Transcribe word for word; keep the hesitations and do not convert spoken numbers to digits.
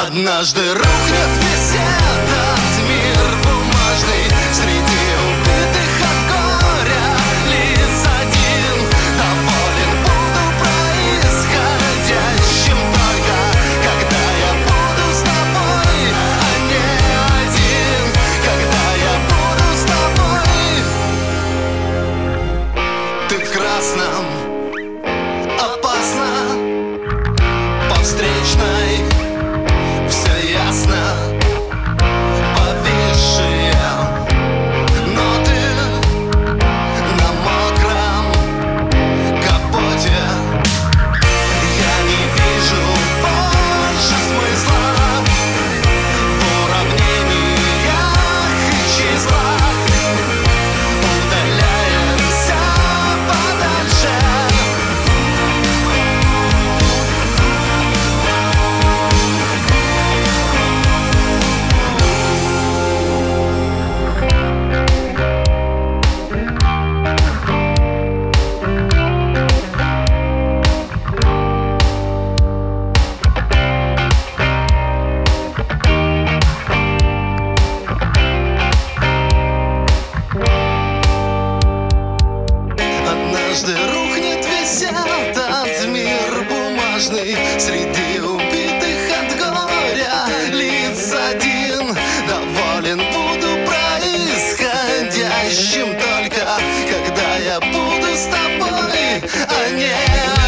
Однажды рухнет весь этот мир бумажный, среди убитых от горя лиц один. Доволен буду происходящим только когда я буду с тобой, а не один. Когда я буду с тобой. Ты в красном, опасно, по встречной все ясно, повисшие ноты на мокром капоте. Я не вижу больше смысла в уравнениях и числах. Удаляемся подальше. Однажды рухнет весь этот мир бумажный, среди убитых от горя лиц один. Доволен буду происходящим только когда я буду с тобой, а не